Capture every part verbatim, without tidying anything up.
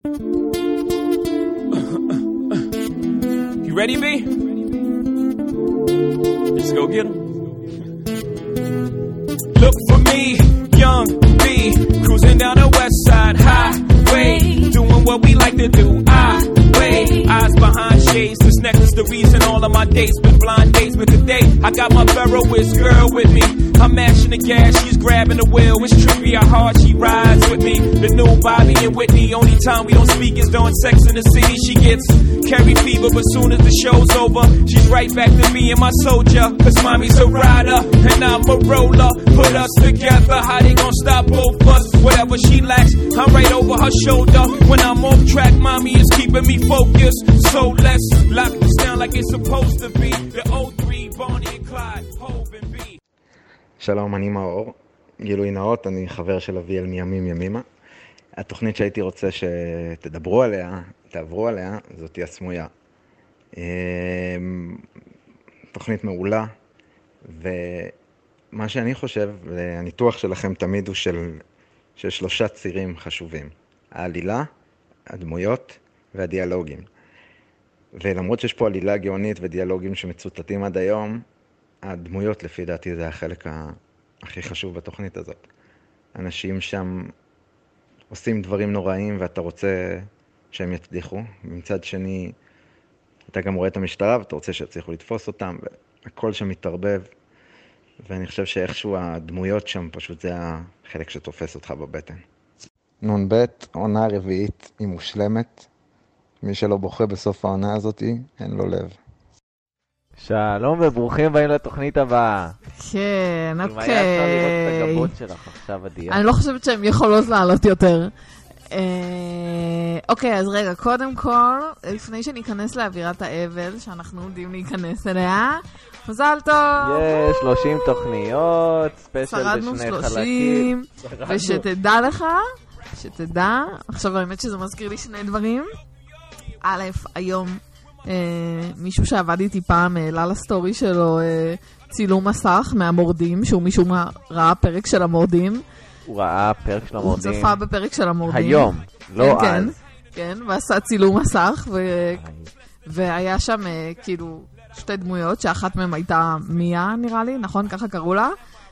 You ready, B? Let's go get him. Look for me, young B, cruising down the west side highway, doing what we like to do. I wait, eyes behind shades. This necklace the reason all of my dates been blind dates. But today I got my Ferroist girl with me. I'm mashing the gas, she's grabbing the wheel. It's trippy how hard she rides with me. The new Bobby and Whitney. Only time we don't speak is during Sex in the City. She gets carry fever, but soon as the show's over, she's right back to me and my soldier. Cause mommy's a rider and I'm a roller. Put us together, how they gon' stop both us? Whatever she lacks, I'm right over her shoulder. When I'm off track, mommy is keeping me focused. So let's lock this down like it's supposed to be. The O three, Bonnie and Clyde, Hove and B. שלום, אני מאור. גילוי נאות, אני חבר של אביאל מימים ימימה. התוכנית שהייתי רוצה שתדברו עליה, תעברו עליה, זאת הסמויה. תוכנית מעולה, ומה שאני חושב, הניתוח שלכם תמיד הוא של, של שלושה צירים חשובים. העלילה, הדמויות והדיאלוגים. ולמרות שיש פה עלילה גאונית ודיאלוגים שמצוטטים עד היום, הדמויות לפי דעתי זה החלק הכי חשוב בתוכנית הזאת. אנשים שם עושים דברים נוראים ואתה רוצה שהם יצליחו. מצד שני, אתה גם רואה את המשטרה ואתה רוצה שיצליחו לתפוס אותם, והכל שם מתערבב. ואני חושב שאיכשהו הדמויות שם פשוט זה החלק שתופס אותך בבטן. נון בית, עונה רביעית היא מושלמת. מי שלא בוכה בסוף העונה הזאת, אין לו לב. שלום וברוכים הבאים לתוכנית הבאה. כן, אוקיי. אם היה אפשר לראות את הגבות שלך עכשיו, עדיה. אני לא חושבת שהן יכולות לעלות יותר. אוקיי, אז רגע, קודם כל, לפני שניכנס לאווירת האבל, שאנחנו יודעים להיכנס אליה, מזל טוב! יש שלושים תוכניות, ספיישל בשני חלקים. ושתדע לך, שתדע, עכשיו האמת שזה מזכיר לי שני דברים. א', היום מישהו שעבד איתי פעם העלה לסטורי שלו צילום מסך מהמורדים, שהוא מישהו ראה פרק של המורדים. הוא ראה פרק של המורדים. הוא צפה בפרק של המורדים. היום, לא אז. כן, ועשה צילום מסך, והיה שם כאילו שתי דמויות, שאחת מהן הייתה מיה נראה לי, נכון? ככה קראו לה.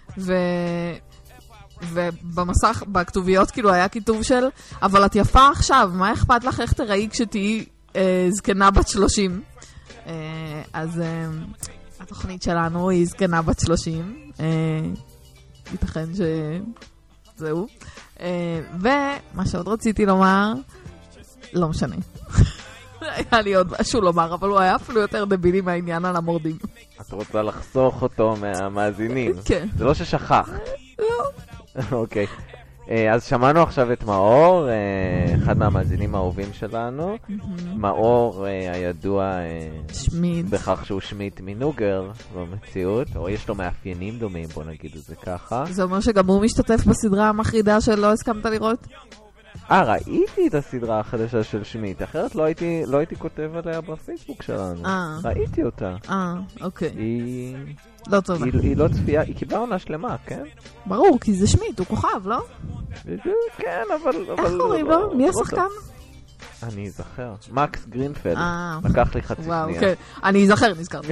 ובמסך, בכתוביות כאילו היה כיתוב של, אבל את יפה עכשיו, מה אכפת לך איך תראי כשתהי זקנה בת שלושים. אז התוכנית שלנו היא זקנה בת שלושים. ייתכן שזהו. ומה שעוד רציתי לומר, לא משנה. היה לי עוד משהו לומר, אבל הוא היה אפילו יותר דבילי מהעניין על המורדים. את רוצה לחסוך אותו מהמאזינים? כן. זה לא ששכח. לא. אוקיי. אז שמענו עכשיו את מאור, אחד מהמאזינים האהובים שלנו. מאור הידוע בכך שהוא שמיט מנוגר במציאות, או יש לו מאפיינים דומים, בוא נגיד את זה ככה. זה אומר שגם הוא משתתף בסדרה המחרידה שלא הסכמת לראות? אה, ראיתי את הסדרה החדשה של שמיט, אחרת לא הייתי, לא הייתי כותב עליה בפייסבוק שלנו. אה. ראיתי אותה. אה, אוקיי. היא... לא טובה. היא, היא לא צפייה, היא קיבלה עונה שלמה, כן? ברור, כי זה שמיט, הוא כוכב, לא? כן, אבל... איך קוראים לו? מי השחקן? אני אזכר. מקס גרינפלד. אה. לקח לי חצי שנייה. וואו, כן. אני אזכר, נזכרתי.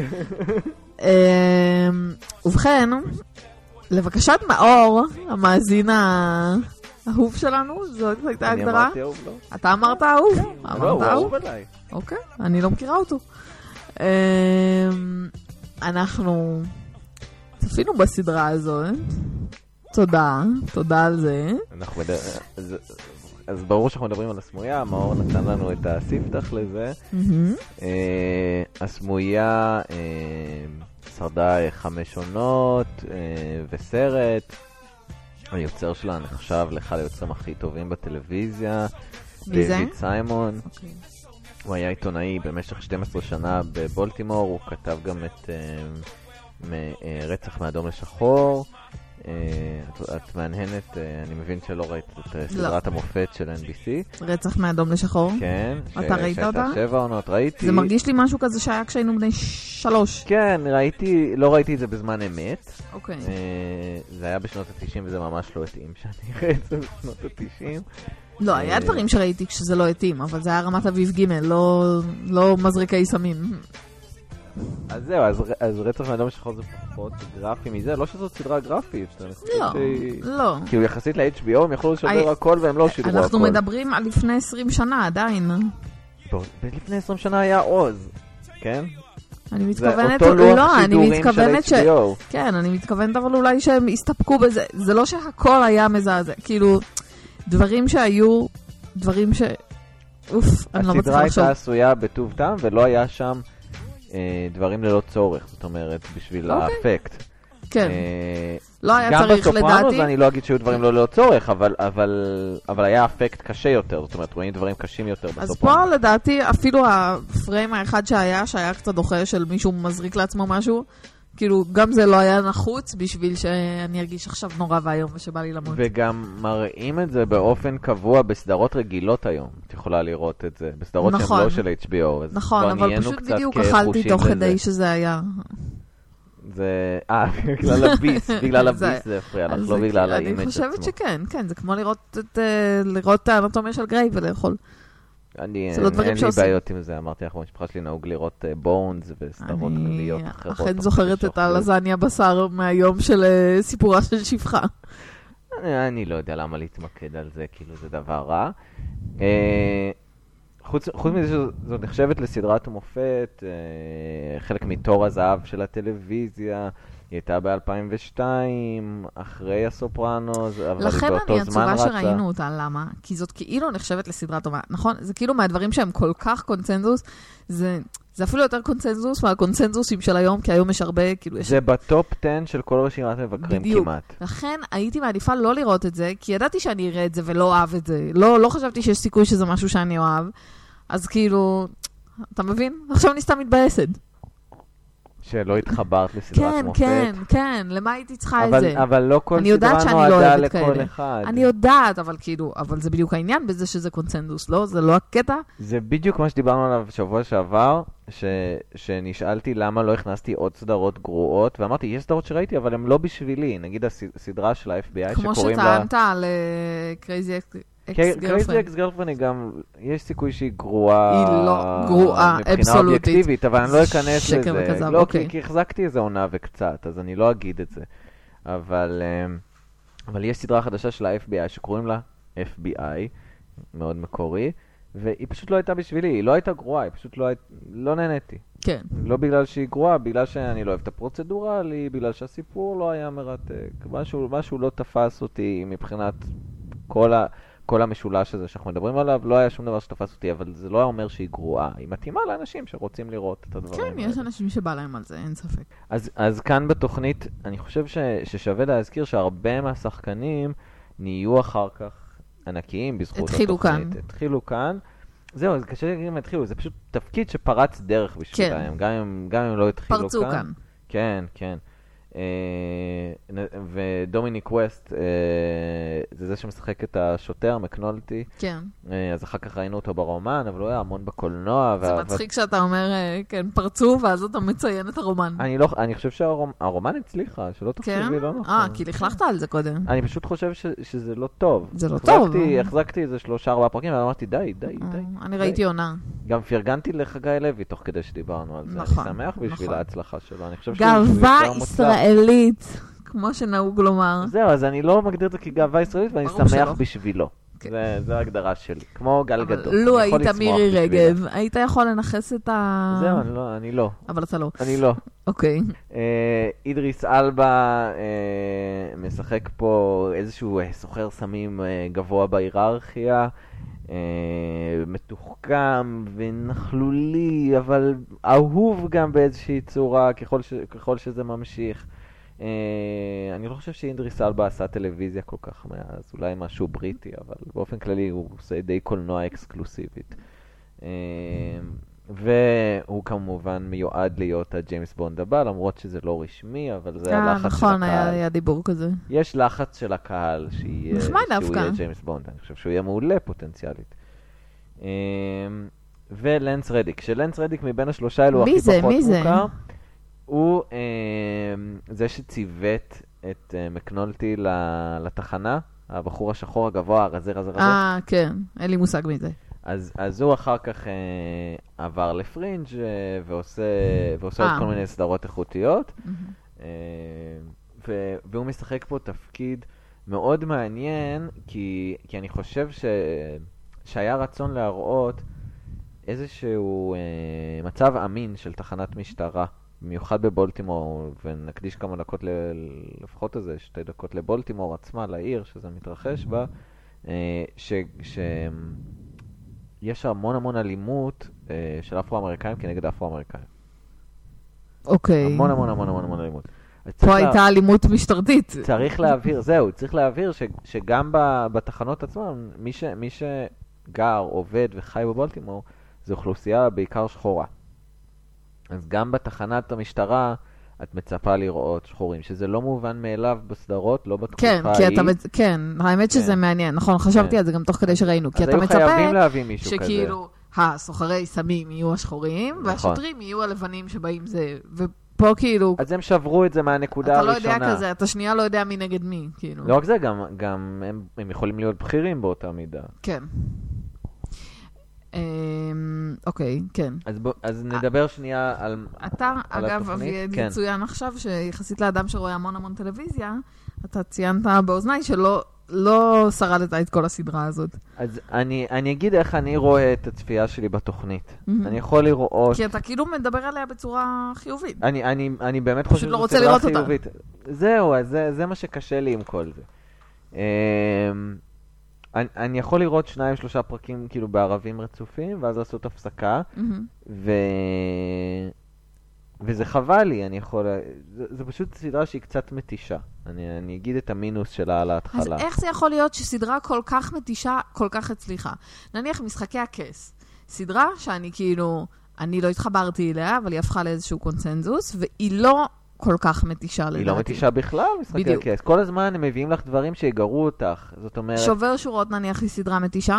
ובכן, לבקשת מאור, המאזין האהוב שלנו, זאת הייתה הגדרה. אני אמרתי אהוב, לא? אתה אמרת אהוב? לא, הוא אהוב עליי. אוקיי, אני לא מכירה אותו. אנחנו צפינו בסדרה הזאת. תודה, תודה על זה. אנחנו מדבר... אז ברור שאנחנו מדברים על הסמויה, מאור נתן לנו את הספתח לזה. הסמויה שרדה חמש עונות וסרט. היוצר שלה נחשב לאחד היוצרים הכי טובים בטלוויזיה. מי זה? דיוויד סיימון. הוא היה עיתונאי במשך שתים עשרה שנה בבולטימור, הוא כתב גם את רצח מאדום לשחור. את מעניינת, אני מבין שלא ראית את סדרת המופת של אן בי סי. רצח מאדום לשחור? כן. אתה ראית אותה? שבע עונות, ראיתי. זה מרגיש לי משהו כזה שהיה כשהיינו בני שלוש. כן, ראיתי, לא ראיתי את זה בזמן אמת. אוקיי. זה היה בשנות ה-תשעים וזה ממש לא התאים שאני אראה את זה בשנות ה-תשעים. לא, היה דברים שראיתי כשזה לא התאים, אבל זה היה רמת אביב ג', לא מזריקי סמים. אז זהו, אז רצח מאדם שחור זה פחות גרפי מזה, לא שזאת סדרה גרפית. לא, לא. כאילו יחסית ל-אייץ' בי או הם יכולו לשדר הכל והם לא שידרו הכל. אנחנו מדברים על לפני עשרים שנה עדיין. לפני עשרים שנה היה עוז, כן? אני מתכוונת, לא, אני מתכוונת ש... כן, אני מתכוונת אבל אולי שהם הסתפקו בזה. זה לא שהכל היה מזעזע, כאילו, דברים שהיו, דברים ש... אוף, אני לא מצליחה לחשוב. הסדרה הייתה עשויה בטוב טעם ולא היה שם דברים ללא צורך, זאת אומרת, בשביל האפקט. כן. לא היה צריך, לדעתי. גם בסופרנוס אני לא אגיד שהיו דברים לא ללא צורך, אבל היה אפקט קשה יותר, זאת אומרת, רואים דברים קשים יותר בסופרנוס. אז פה לדעתי, אפילו הפריים האחד שהיה, שהיה קצת דוחה של מישהו מזריק לעצמו משהו, כאילו, גם זה לא היה נחוץ בשביל שאני ארגיש עכשיו נורא והיום ושבא לי למות. וגם מראים את זה באופן קבוע בסדרות רגילות היום. את יכולה לראות את זה. בסדרות נכון. שהן לא של אייץ' בי או. נכון, אבל פשוט בדיוק אכלתי תוך כדי שזה היה. זה... אה, בגלל הביס. בגלל הביס זה הפריע לך, לא בגלל האימג' עצמו. אני חושבת שכן, כן. זה כמו לראות את האנטומיה של גריי ולאכול. אני, אין לי בעיות עם זה, אמרתי לך, במשפחה שלי נהוג לראות בונס וסדרות כלליות אחרות. אני אכן זוכרת את הלזניה בשר מהיום של סיפורה של שפחה. אני לא יודע למה להתמקד על זה, כאילו זה דבר רע. חוץ מזה שזאת נחשבת לסדרת מופת, חלק מתור הזהב של הטלוויזיה, היא הייתה ב-אלפיים ושתיים, אחרי הסופרנוס, אבל היא באותו זמן רצה. לכן אני עצובה שראינו אותה, למה? כי זאת כאילו נחשבת לסדרה טובה, נכון? זה כאילו מהדברים שהם כל כך קונצנזוס, זה, זה אפילו יותר קונצנזוס מהקונצנזוסים של היום, כי היום יש הרבה, כאילו יש... זה בטופ עשר של כל רשימת מבקרים בדיוק. כמעט. לכן הייתי מעדיפה לא לראות את זה, כי ידעתי שאני אראה את זה ולא אוהב את זה. לא, לא חשבתי שיש סיכוי שזה משהו שאני אוהב. אז כאילו, אתה מבין? עכשיו אני סתם מתבאסת. שלא התחברת לסדרת כן, מופת. כן, כן, למה הייתי צריכה אבל, את זה? אבל לא כל סדרה נועדה לכל כאלה. אחד. אני יודעת, אבל כאילו, אבל זה בדיוק העניין בזה שזה קונצנזוס, לא? זה לא הקטע? זה בדיוק מה שדיברנו עליו שבוע שעבר, ש, שנשאלתי למה לא הכנסתי עוד סדרות גרועות, ואמרתי, יש סדרות שראיתי, אבל הן לא בשבילי. נגיד הסדרה של ה-אף בי איי שקוראים לה... כמו שטענת על קרייזי קרייזי אקס גרלפרנד היא גם, יש סיכוי שהיא גרועה, היא לא גרועה, מבחינה אובייקטיבית, אבל אני לא אכנס לזה, וכזב, לא, אוקיי. כי, כי החזקתי איזה עונה וקצת, אז אני לא אגיד את זה, אבל, אבל יש סדרה חדשה של ה-אף בי איי שקוראים לה אף בי איי, מאוד מקורי, והיא פשוט לא הייתה בשבילי, היא לא הייתה גרועה, היא פשוט לא, לא נהניתי. כן. לא בגלל שהיא גרועה, בגלל שאני לא אוהב את הפרוצדורלי, בגלל שהסיפור לא היה מרתק, משהו, משהו לא תפס אותי מבחינת כל ה... כל המשולש הזה שאנחנו מדברים עליו, לא היה שום דבר שתפס אותי, אבל זה לא אומר שהיא גרועה. היא מתאימה לאנשים שרוצים לראות את הדברים. כן, יש אנשים שבא להם על זה, אין ספק. אז, אז כאן בתוכנית, אני חושב ש, ששווה להזכיר שהרבה מהשחקנים נהיו אחר כך ענקיים בזכות התחילו התוכנית. כאן. התחילו כאן. זהו, זה קשה להגיד אם התחילו, זה פשוט תפקיד שפרץ דרך בשבילהם, כן. גם אם, גם אם לא התחילו פרצו כאן. כאן. כן, כן. ודומיניק ווסט זה זה שמשחק את השוטר מקנולטי, כן. אז אחר כך ראינו אותו ברומן, אבל הוא היה המון בקולנוע. זה מצחיק שאתה אומר כן פרצו ואז אתה מציין את הרומן. אני חושב שהרומן הצליחה, שלא תחשבי לא נכון. אה, כי לכלכת על זה קודם. אני פשוט חושב שזה לא טוב. זה לא טוב. החזקתי איזה שלושה ארבעה פרקים ואמרתי די די די. אני ראיתי עונה. גם פרגנתי לחגי לוי תוך כדי שדיברנו על זה. אני שמח בשביל ההצלחה שלו. גאווה ישראלית, כמו שנהוג לומר. זהו, אז אני לא מגדיר את זה כגאווה ישראלית, ואני שמח בשבילו. זו ההגדרה שלי, כמו גל גדול. לו היית מירי רגב, היית יכול לנחס את ה... זהו, אני לא. אבל אתה לא. אני לא. אוקיי. אידריס אלבה משחק פה איזשהו סוחר סמים גבוה בהיררכיה, מתוחכם ונחלולי, אבל אהוב גם באיזושהי צורה ככל, ש... ככל שזה ממשיך. אני לא חושב שאידריס אלבה עשה טלוויזיה כל כך מאז, אולי משהו בריטי, אבל באופן כללי הוא עושה די קולנוע אקסקלוסיבית. והוא כמובן מיועד להיות הג'יימס בונד הבא, למרות שזה לא רשמי, אבל זה הלחץ של הקהל. נכון, היה דיבור כזה. יש לחץ של הקהל שיהיה ג'יימס בונד, אני חושב שהוא יהיה מעולה פוטנציאלית. ולנס רדיק, שלנס רדיק מבין השלושה אלו הכי פחות מוכר, הוא זה שציוות את מקנולטי לתחנה, הבחור השחור הגבוה, הרזה רזה רזה. אה, כן, אין לי מושג מזה. אז, אז הוא אחר כך אה, עבר לפרינג' אה, ועושה, ועושה עוד כל מיני סדרות איכותיות. Mm-hmm. אה, ו, והוא משחק פה תפקיד מאוד מעניין, כי, כי אני חושב ש, שהיה רצון להראות איזשהו אה, מצב אמין של תחנת משטרה, במיוחד בבולטימור, ונקדיש כמה דקות, ל, לפחות איזה שתי דקות לבולטימור עצמה, לעיר שזה מתרחש בה, אה, ש... ש יש המון המון אלימות אה, של אפרו-אמריקאים כנגד אפרו-אמריקאים. אוקיי. המון המון המון המון המון אלימות. פה הייתה לה... אלימות משטרתית. צריך להעביר, זהו, צריך להעביר ש, שגם ב, בתחנות עצמם, מי, ש, מי שגר, עובד וחי בבולטימור, זו אוכלוסייה בעיקר שחורה. אז גם בתחנת המשטרה, את מצפה לראות שחורים, שזה לא מובן מאליו בסדרות, לא בתקופה כן, ההיא. כי אתה מצ... כן, האמת שזה כן. מעניין, נכון, חשבתי כן. על זה גם תוך כדי שראינו, כי אתה מצפה שכאילו הסוחרי סמים יהיו השחורים, נכון. והשוטרים יהיו הלבנים שבאים זה, ופה כאילו... אז הם שברו את זה מהנקודה הראשונה. אתה לא יודע כזה, אתה שנייה לא יודע מי נגד מי, כאילו. לא רק זה, גם, גם הם, הם יכולים להיות בכירים באותה מידה. כן. אוקיי, כן. אז, ב, אז נדבר שנייה על, אתה, על אגב, התוכנית. אבי כן. מצוין עכשיו, שיחסית לאדם שרואה המון המון טלוויזיה, אתה ציינת באוזניי שלא לא שרדת את כל הסדרה הזאת. אז אני, אני אגיד איך אני רואה את הצפייה שלי בתוכנית. Mm-hmm. אני יכול לראות... כי אתה כאילו מדבר עליה בצורה חיובית. אני, אני, אני באמת חושב לא רוצה לראות חיובית. אותה. זהו, אז זה, זה מה שקשה לי עם כל זה. אני, אני יכול לראות שניים, שלושה פרקים כאילו בערבים רצופים, ואז לעשות הפסקה, mm-hmm. ו... וזה חבל לי, אני יכול... זה, זה פשוט סדרה שהיא קצת מתישה. אני, אני אגיד את המינוס שלה על ההתחלה. אז איך זה יכול להיות שסדרה כל כך מתישה, כל כך הצליחה? נניח משחקי הכס. סדרה שאני כאילו... אני לא התחברתי אליה, אבל היא הפכה לאיזשהו קונצנזוס, והיא לא... כל כך מתישה לדעתי. היא לא מתישה בכלל, משחקי הכס. כל הזמן הם מביאים לך דברים שיגרו אותך. זאת אומרת... שובר שורות נניח היא סדרה מתישה?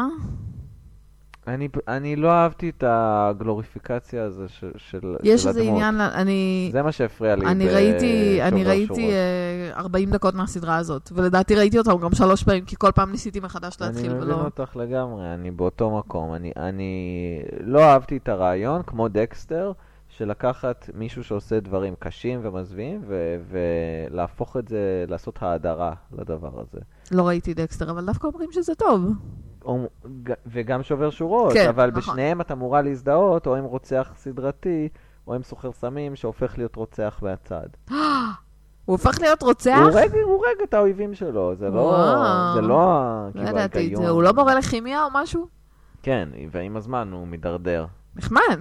אני, אני לא אהבתי את הגלוריפיקציה הזו של, של הדמות. יש איזה עניין, אני... זה מה שהפריע לי אני ראיתי, אני ראיתי ארבעים דקות מהסדרה הזאת, ולדעתי ראיתי אותה גם שלוש פעמים, כי כל פעם ניסיתי מחדש להתחיל ולא... אני מבין אותך לגמרי, אני באותו מקום. אני, אני לא אהבתי את הרעיון, כמו דקסטר, של לקחת מישהו שעושה דברים קשים ומזווים, ו- ולהפוך את זה, לעשות האדרה לדבר הזה. לא ראיתי דקסטר, אבל דווקא אומרים שזה טוב. או, וגם שובר שורות, כן, אבל נכון. בשניהם את אמורה להזדהות, או עם רוצח סדרתי, או עם סוחר סמים שהופך להיות רוצח מהצד. הוא הופך להיות רוצח? הוא רגע, הוא רגע את האויבים שלו, זה לא, זה לא, לא ידעתי את זה, הוא לא מורה לכימיה או משהו? כן, ועם הזמן הוא מדרדר. נחמד.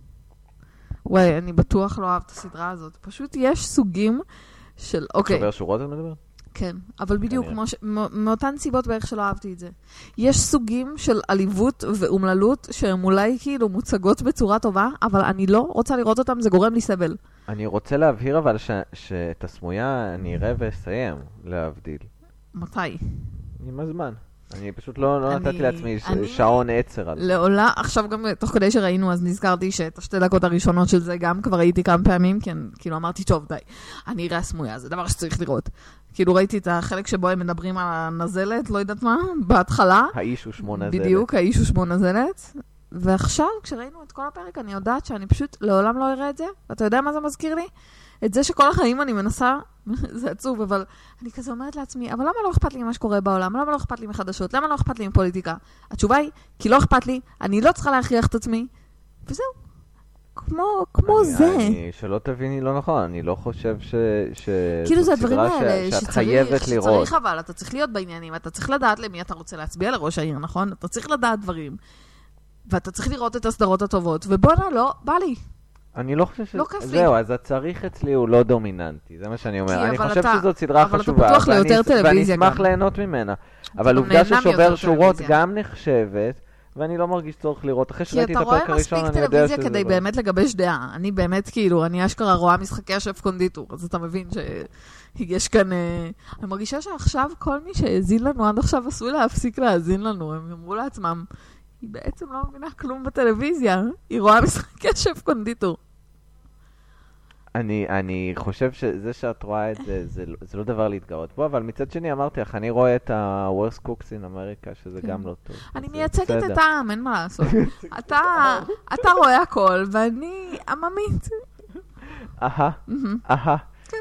וואי, אני בטוח לא אוהב את הסדרה הזאת. פשוט יש סוגים של... אוקיי. שובר שורות את מדבר? כן, אבל בדיוק ש... מאותן סיבות בערך שלא אהבתי את זה. יש סוגים של עליבות ואומללות שהן אולי כאילו מוצגות בצורה טובה, אבל אני לא רוצה לראות אותם, זה גורם לי סבל. אני רוצה להבהיר אבל ש... שאת הסמויה אני אראה ואסיים להבדיל. מתי? עם הזמן. אני פשוט לא, לא נתתי לעצמי אני... שעון עצר על זה. לעולה, עכשיו גם תוך כדי שראינו, אז נזכרתי שאת השתי דקות הראשונות של זה גם כבר ראיתי כמה פעמים, כי כאילו אמרתי, טוב, די, אני אראה סמויה, זה דבר שצריך לראות. כאילו ראיתי את החלק שבו הם מדברים על הנזלת, לא יודעת מה, בהתחלה. האיש הוא שמו נזלת. בדיוק, האיש הוא שמו נזלת. ועכשיו, כשראינו את כל הפרק, אני יודעת שאני פשוט לעולם לא אראה את זה, ואתה יודע מה זה מזכיר לי? את זה שכל החיים אני מנסה, זה עצוב, אבל אני כזה אומרת לעצמי, אבל למה לא אכפת לי ממה שקורה בעולם? למה לא אכפת לי מחדשות? למה לא אכפת לי מפוליטיקה? התשובה היא, כי לא אכפת לי, אני לא צריכה להכריח את עצמי, וזהו. כמו, כמו אני, זה. אני, שלא תביני לא נכון, אני לא חושב ש... ש כאילו זה הדברים האלה, ש, שאת חייבת לראות. שצריך אבל, אתה צריך להיות בעניינים, אתה צריך לדעת למי אתה רוצה להצביע לראש העיר, נכון? אתה צריך לדעת דברים, ואתה צריך לראות את הסדרות הטובות, ובואנה, לא, בא לי. אני לא חושב ש... לא כיף לי. זהו, אז הצריך אצלי הוא לא דומיננטי, זה מה שאני אומר. אני חושב אתה... שזאת סדרה אבל חשובה, אתה פתוח ליותר טלוויזיה ואני אשמח ליהנות ממנה. אבל עובדה ששובר שורות גם נחשבת, ואני לא מרגיש צורך לראות. אחרי שראיתי את הפרק הראשון, אני יודע שזה... כי אתה רואה מספיק טלוויזיה כדי באמת לגבש דעה. אני באמת, כאילו, אני אשכרה רואה משחקי השף קונדיטור, אז אתה מבין שיש כאן... אני מרגישה שעכשיו כל מי שהזין לנו עד עכשיו עשוי להפסיק להזין לנו. הם אמרו לעצמם, היא בעצם לא מבינה כלום בטלוויזיה. היא רואה משחקי השף קונדיטור. אני, אני חושב שזה שאת רואה את זה, זה, זה לא דבר להתגאות בו, אבל מצד שני אמרתי לך, אני רואה את ה-Worst Cooks in America, שזה כן. גם לא טוב. אני מייצגת את העם, אין מה לעשות. אתה, אתה רואה הכל, ואני עממית. אהה, אהה.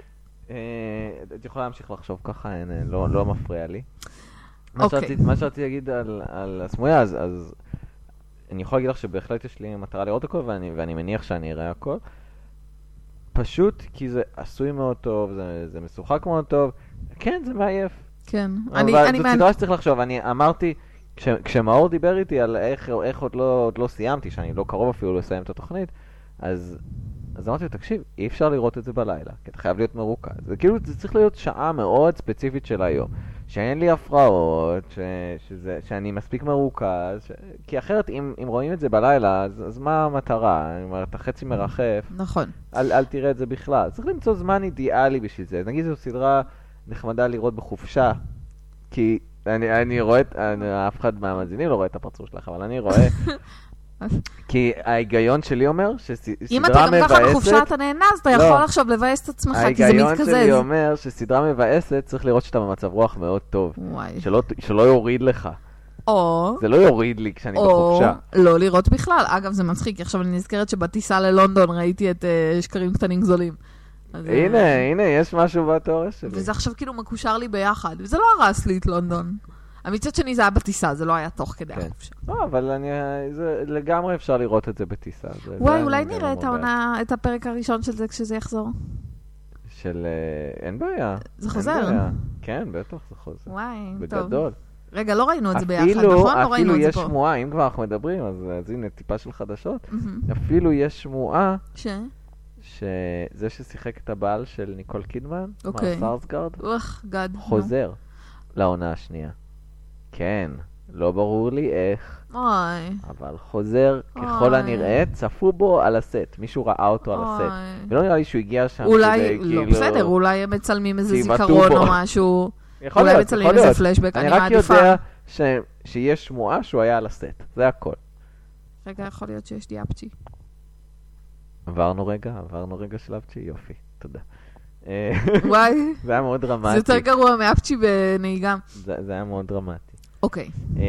את יכולה להמשיך לחשוב ככה, לא, לא מפריע לי. מה שרציתי, מה שרציתי להגיד על, על הסמויה, אז, אז אני יכול להגיד לך שבהחלט יש לי מטרה לראות הכל, ואני, ואני מניח שאני אראה הכל. פשוט כי זה עשוי מאוד טוב, זה, זה משוחק מאוד טוב. כן, זה מעייף. כן. אבל אני, זאת אני סדרה שצריך לחשוב. אני אמרתי, כש, כשמאור דיבר איתי על איך, איך עוד, לא, עוד לא סיימתי, שאני לא קרוב אפילו לסיים את התוכנית, אז, אז אמרתי לו, תקשיב, אי אפשר לראות את זה בלילה, כי אתה חייב להיות מרוכז. זה כאילו, זה צריך להיות שעה מאוד ספציפית של היום. שאין לי הפרעות, ש, שזה, שאני מספיק מרוכז, ש, כי אחרת אם, אם רואים את זה בלילה, אז, אז מה המטרה? אני אומר, אתה חצי מרחף. נכון. אל, אל תראה את זה בכלל. צריך למצוא זמן אידיאלי בשביל זה. נגיד זו סדרה נחמדה לראות בחופשה, כי אני, אני רואה, אני, אף אחד מהמאזינים לא רואה את הפרצוף שלך, אבל אני רואה, כי ההיגיון שלי אומר שסדרה מבאסת... אם אתה גם ככה בחופשה אתה נהנה, אז אתה יכול עכשיו לבאס את עצמך, כי זה מתקזז. ההיגיון שלי אומר שסדרה מבאסת צריך לראות שאתה במצב רוח מאוד טוב. שלא, שלא יוריד לך. או... זה לא יוריד לי כשאני בחופשה. או לא לראות בכלל. אגב, זה מצחיק, עכשיו אני נזכרת שבטיסה ללונדון ראיתי את uh, שקרים קטנים גדולים. הנה, uh... הנה, יש משהו בתיאוריה שלי. וזה עכשיו כאילו מקושר לי ביחד. וזה לא הרס לי את לונדון. המצד שני זה היה בטיסה, זה לא היה תוך כדי החופשה. לא, אבל אני, זה, לגמרי אפשר לראות את זה בטיסה. וואי, אולי נראה את העונה, את הפרק הראשון של זה כשזה יחזור. של, אין בעיה. זה חוזר? כן, בטח זה חוזר. וואי, טוב. בגדול. רגע, לא ראינו את זה ביחד, נכון? לא ראינו את זה פה. אפילו יש שמועה, אם כבר אנחנו מדברים, אז הנה טיפה של חדשות. אפילו יש שמועה, ש? שזה ששיחק את הבעל של ניקול קידמן, מר סארסגארד, חוזר לעונה השנייה. כן, לא ברור לי איך, אוי. אבל חוזר ככל הנראה, צפו בו על הסט, מישהו ראה אותו על הסט, ולא נראה לי שהוא הגיע שם אולי, לא בסדר, אולי הם מצלמים איזה זיכרון או משהו, אולי מצלמים איזה פלשבק, אני מעדיפה. אני רק יודע שיש שמועה שהוא היה על הסט, זה הכל. רגע, יכול להיות שיש לי אפצ'י. עברנו רגע, עברנו רגע של אפצ'י, יופי, תודה. וואי, זה היה מאוד דרמטי. זה יותר גרוע מאפצ'י בנהיגה. זה היה מאוד דרמטי. אוקיי.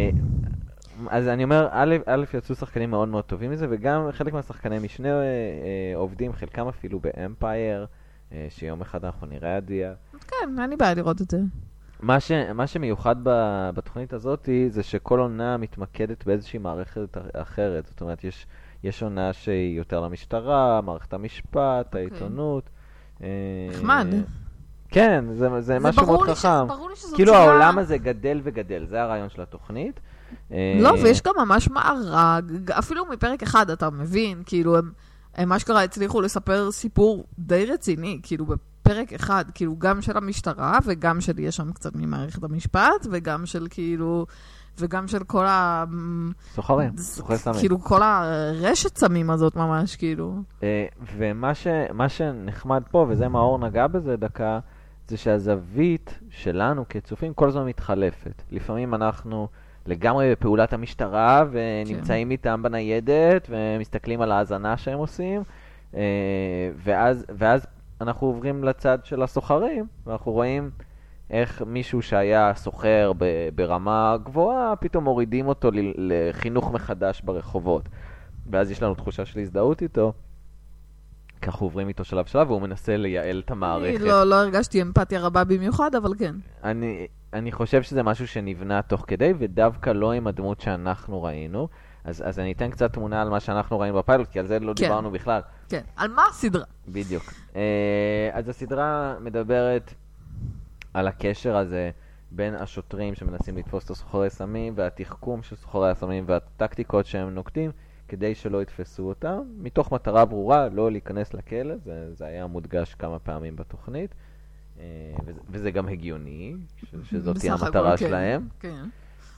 אז אני אומר, א', יצאו שחקנים מאוד מאוד טובים מזה, וגם חלק מהשחקני משנה עובדים, חלקם אפילו באמפייר, שיום אחד אנחנו נראה עדיה. כן, אני בעיה לראות את זה. מה שמיוחד בתוכנית הזאת זה שכל עונה מתמקדת באיזושהי מערכת אחרת. זאת אומרת, יש עונה שהיא יותר למשטרה, מערכת המשפט, העיתונות. נחמד. כן, זה, זה משהו מאוד חכם. כאילו צורה... העולם הזה גדל וגדל, זה הרעיון של התוכנית. לא, ויש גם ממש מארג, אפילו מפרק אחד אתה מבין, כאילו הם, הם מה שקרה הצליחו לספר סיפור די רציני, כאילו בפרק אחד, כאילו גם של המשטרה, וגם של יש שם קצת ממערכת המשפט, וגם של כאילו, וגם של כל ה... סוחרים, סוחרי סמים. כאילו כל הרשת סמים הזאת ממש, כאילו. ומה ש, מה שנחמד פה, וזה מה אור נגע בזה דקה, זה שהזווית שלנו כצופים כל הזמן מתחלפת. לפעמים אנחנו לגמרי בפעולת המשטרה, ונמצאים איתם בניידת, ומסתכלים על ההזנה שהם עושים, ואז, ואז אנחנו עוברים לצד של הסוחרים, ואנחנו רואים איך מישהו שהיה סוחר ברמה גבוהה, פתאום מורידים אותו לחינוך מחדש ברחובות. ואז יש לנו תחושה של הזדהות איתו, ככה עוברים איתו שלב שלב, והוא מנסה לייעל את המערכת. לא, לא הרגשתי אמפתיה רבה במיוחד, אבל כן. אני, אני חושב שזה משהו שנבנה תוך כדי, ודווקא לא עם הדמות שאנחנו ראינו. אז, אז אני אתן קצת תמונה על מה שאנחנו ראינו בפיילוט, כי על זה לא כן. דיברנו בכלל. כן, על מה הסדרה? בדיוק. אז הסדרה מדברת על הקשר הזה בין השוטרים שמנסים לתפוס את הסוחרי סמים, והתחכום של סוחרי הסמים והטקטיקות שהם נוקטים, כדי שלא יתפסו אותם, מתוך מטרה ברורה, לא להיכנס לכלא, זה, זה היה מודגש כמה פעמים בתוכנית, וזה, וזה גם הגיוני, שזאת תהיה המטרה כן, שלהם. כן.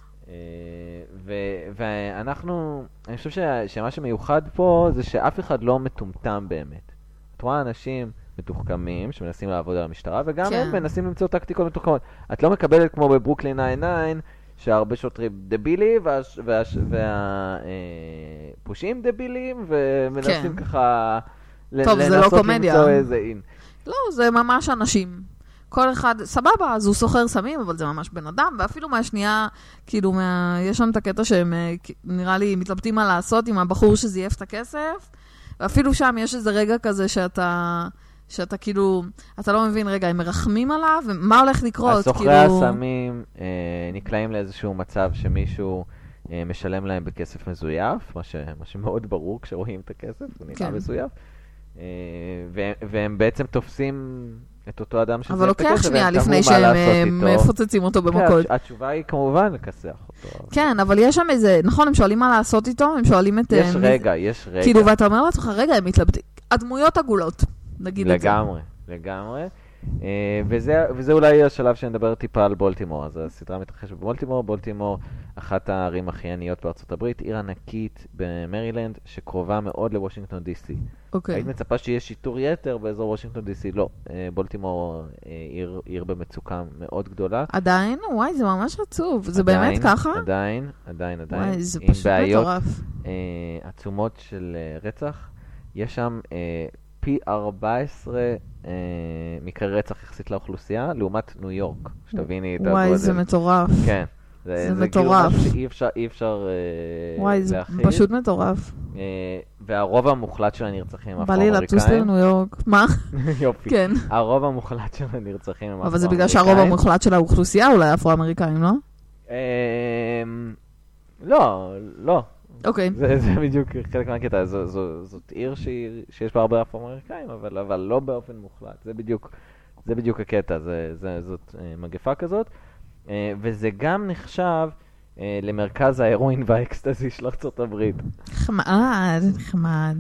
ו, ואנחנו, אני חושב ש, שמה שמיוחד פה זה שאף אחד לא מטומטם באמת. את רואה אנשים מתוחכמים שמנסים לעבוד על המשטרה, וגם כן. הם מנסים למצוא טקטיקות מתוחכמות. את לא מקבלת כמו בברוקלין ניין ניין, שהרבה שוטרים דבילי, והפושעים דבילים, ומנסים ככה טוב, זה לא קומדיה. לנסות למצוא איזה אין. לא, זה ממש אנשים. כל אחד, סבבה, אז הוא סוחר סמים, אבל זה ממש בן אדם, ואפילו מהשנייה, כאילו, מה, יש שם את הקטע שהם, נראה לי, מתלבטים מה לעשות עם הבחור שזייף את הכסף, ואפילו שם יש איזה רגע כזה שאתה, שאתה כאילו, אתה לא מבין, רגע, הם מרחמים עליו, ומה הולך לקרות? הסוחרי הסמים אה, נקלעים לאיזשהו מצב שמישהו אה, משלם להם בכסף מזויף, מה, ש, מה שמאוד ברור כשרואים את הכסף, הוא נראה כן. מזויף, אה, ו, והם בעצם תופסים את אותו אדם שזה אבל לוקח שנייה לפני שהם מפוצצים אותו במכות. התשובה היא כמובן לכסח אותו. כן, אבל יש שם איזה, נכון, הם שואלים מה לעשות איתו, הם שואלים את... יש רגע, יש רגע. כאילו, ואתה אומר לעצמך, רגע, הם מתלבטים. הדמויות עגולות, נגיד את זה. לגמרי, לגמרי. וזה אולי השלב שנדבר טיפה על בולטימור. אז הסדרה מתרחשת בבולטימור. בולטימור, אחת הערים הכי עניות בארצות הברית, עיר ענקית במרילנד, שקרובה מאוד לוושינגטון די סי. אוקיי. היית מצפה שיש שיטור יתר באזור וושינגטון די סי? לא. בולטימור עיר, עיר במצוקה מאוד גדולה. עדיין? וואי, זה ממש עצוב. זה באמת ככה? עדיין, עדיין, עדיין. וואי, זה פשוט מטורף. עם בעיות עצומות של רצח. יש שם פי ארבע עשרה אה, מקרה רצח יחסית לאוכלוסייה, לעומת ניו יורק, שתביני את הגודל. וואי, זה מטורף. כן. זה, זה מטורף. כאילו שאי אפשר, אי אפשר אה, וואי, זה להכיל. פשוט מטורף. אה, והרוב המוחלט של הנרצחים הם בא לי לטוס לניו יורק. מה? יופי. כן. הרוב המוחלט של הנרצחים הם אפרו-אמריקאים. אבל זה בגלל שהרוב המוחלט של האוכלוסייה אולי אפרו-אמריקאים, לא? אה, לא, לא. אוקיי. זה, זה בדיוק חלק מהקטע. זו, זו, זאת עיר שהיא, שיש בה הרבה אפרו-אמריקאים, אבל, אבל לא באופן מוחלט. זה בדיוק, זה בדיוק הקטע. זה, זה, זאת מגפה כזאת. וזה גם נחשב למרכז ההרואין והאקסטזי של ארצות הברית. חמד, חמד.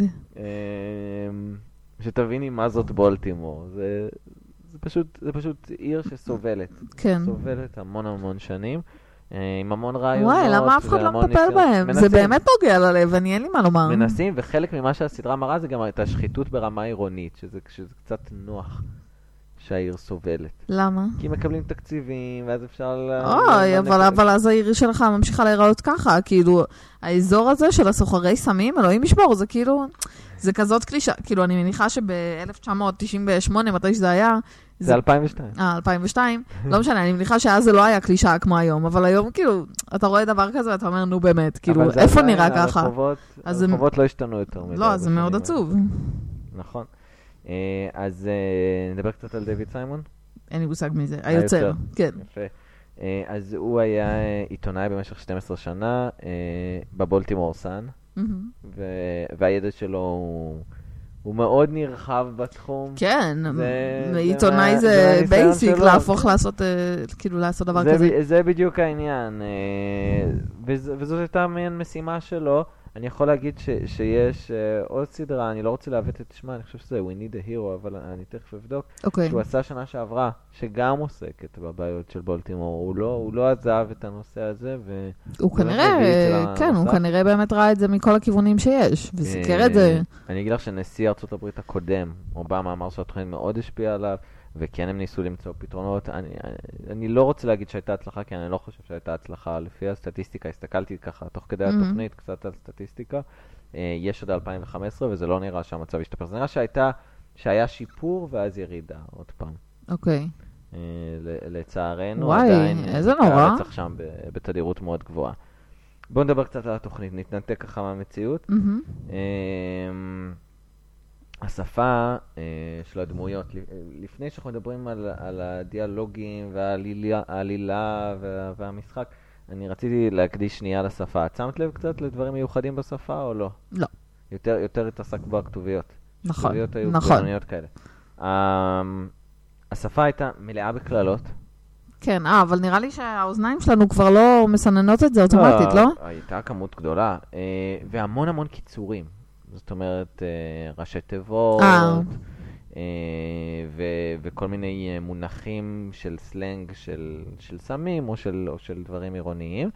שתביני מה זאת בולטימור. זה, זה פשוט, זה פשוט עיר שסובלת. כן. סובלת המון המון שנים. עם המון רעיונות. וואי, למה אף אחד לא מטפל בהם? זה באמת נוגע ללב, אני אין לי מה לומר. מנסים, וחלק ממה שהסדרה מראה זה גם את השחיתות ברמה עירונית, שזה קצת נוח שהעיר סובלת. למה? כי מקבלים תקציבים, ואז אפשר... אוי, אבל אז העיר שלך ממשיכה להיראות ככה, כאילו, האזור הזה של הסוחרי סמים, אלוהים ישבור, זה כאילו, זה כזאת קלישה, כאילו, אני מניחה שב-אלף תשע מאות תשעים ושמונה, מתי שזה היה, זה אלפיים ושתיים. אה, אלפיים ושתיים. לא משנה, אני מניחה שאז זה לא היה קלישה כמו היום, אבל היום כאילו, אתה רואה דבר כזה ואתה אומר, נו באמת, כאילו, איפה נראה ככה? הרחובות לא השתנו יותר מדי. לא, זה מאוד עצוב. נכון. אז נדבר קצת על דיוויד סיימון? אין לי מושג מזה, היוצר, כן. יפה. אז הוא היה עיתונאי במשך שתים עשרה שנה בבולטימור סאן, והידע שלו הוא... הוא מאוד נרחב בתחום. כן, עיתונאי זה בייסיק, להפוך לעשות, כאילו לעשות דבר כזה. זה בדיוק העניין, וזאת הייתה מעין משימה שלו. אני יכול להגיד שיש עוד סדרה, אני לא רוצה להבט את שמה, אני חושב שזה We Need a Hero, אבל אני תכף אבדוק, שהוא עשה שנה שעברה, שגם עוסקת בבעיות של בולטימור. הוא לא עזב את הנושא הזה, הוא כנראה, כן, הוא כנראה באמת ראה את זה מכל הכיוונים שיש, וסיקר את זה. אני אגיד לך שנשיא ארצות הברית הקודם, אובמה אמר שהתוכנית מאוד השפיעה עליו, וכן הם ניסו למצוא פתרונות. אני, אני לא רוצה להגיד שהייתה הצלחה, כי אני לא חושב שהייתה הצלחה. לפי הסטטיסטיקה, הסתכלתי ככה, תוך כדי mm-hmm. התוכנית, קצת על סטטיסטיקה. יש עד אלפיים וחמש עשרה, וזה לא נראה שהמצב השתפר. זה נראה שהייתה, שהיה שיפור ואז ירידה, עוד פעם. אוקיי. Okay. לצערנו, וואי, עדיין... איזה נורא. רצח שם בתדירות מאוד גבוהה. בואו נדבר קצת על התוכנית, נתנתק ככה מהמציאות. Mm-hmm. השפה אה, של הדמויות, לפני שאנחנו מדברים על, על הדיאלוגים והעלילה וה, והמשחק, אני רציתי להקדיש שנייה לשפה. את שמת לב קצת לדברים מיוחדים בשפה או לא? לא. יותר, יותר התעסק בכתוביות. נכון, כתוביות היו נכון. כתוביות כאלה. Um, השפה הייתה מלאה בכללות. כן, אה, אבל נראה לי שהאוזניים שלנו כבר לא מסננות את זה אוטומטית, לא? לא? הייתה כמות גדולה, אה, והמון המון קיצורים. זאת אומרת, ראשי תיבות, וכל מיני מונחים של סלנג של סמים או של דברים עירוניים.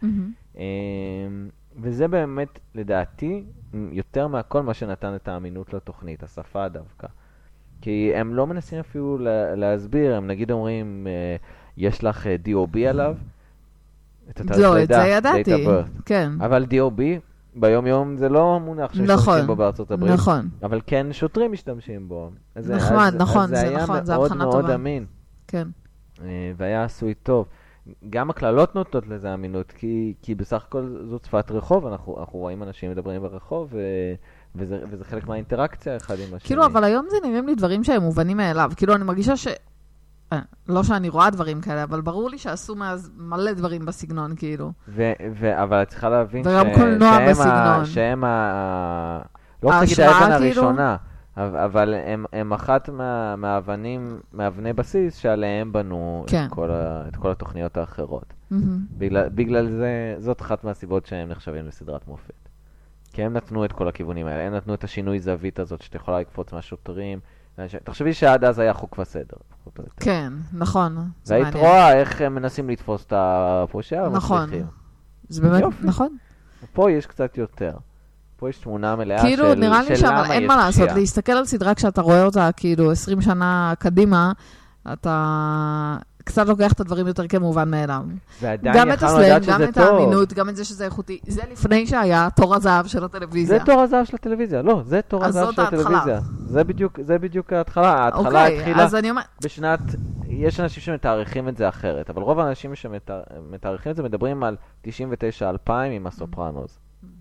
וזה באמת, לדעתי, יותר מהכל מה שנתן את האמינות לתוכנית, השפה דווקא. כי הם לא מנסים אפילו להסביר, הם נגיד אומרים, יש לך די או בי עליו, לא, את זה ידעתי, כן. אבל די או בי, ביום יום זה לא מונח שמשתמשים בו בארצות הברית. נכון. אבל כן שוטרים משתמשים בו. נכון, נכון, זה נכון, זה הבחנה טובה. זה היה מאוד מאוד אמין. כן. והיה עשוי טוב. גם הכללות נוטות לזה אמינות, כי, כי בסך הכל זאת שפת רחוב, אנחנו, אנחנו רואים אנשים מדברים ברחוב, ו, וזה, וזה חלק מהאינטראקציה אחד עם השני. כאילו, אבל היום זה נראים לי דברים שהם מובנים מאליו. כאילו, אני מרגישה ש... לא שאני רואה דברים כאלה, אבל ברור לי שעשו מאז מלא דברים בסגנון, כאילו. ו, ו, אבל את צריכה להבין וגם ש... קולנוע בסגנון. שהם ה... לא רוצה להגיד האבן הראשונה, אבל הם, הם אחת מה, מהאבנים, מאבני בסיס שעליהם בנו כן. את, כל ה, את כל התוכניות האחרות. Mm-hmm. בגלל, בגלל זה, זאת אחת מהסיבות שהם נחשבים לסדרת מופת. כי הם נתנו את כל הכיוונים האלה, הם נתנו את השינוי זווית הזאת שאתה יכולה לקפוץ מהשוטרים. תחשבי שעד אז היה חוק וסדר. כן, נכון. והיית רואה איך הם מנסים לתפוס את הפושע. נכון. זה באמת, נכון. פה יש קצת יותר. פה יש תמונה מלאה של למה יש כאילו, נראה לי שם אין מה לעשות. להסתכל על סדרה כשאתה רואה אותה, כאילו, עשרים שנה קדימה, אתה קצת לוקח את הדברים יותר כמובן מאליו. ועדיין יכולנו לדעת שזה טוב. גם את האמינות, גם את זה שזה איכותי. זה לפני שהיה תור הזהב של הטלוויזיה. זה תור הזהב של הטלוויזיה, לא, זה תור הזהב של הטלוויזיה. זה בדיוק, זה בדיוק ההתחלה. ההתחלה התחילה בשנת, יש אנשים שמתאריכים את זה אחרת, אבל רוב האנשים שמתאריכים את זה מדברים על תשעים ותשע אלפיים עם הסופרנוס.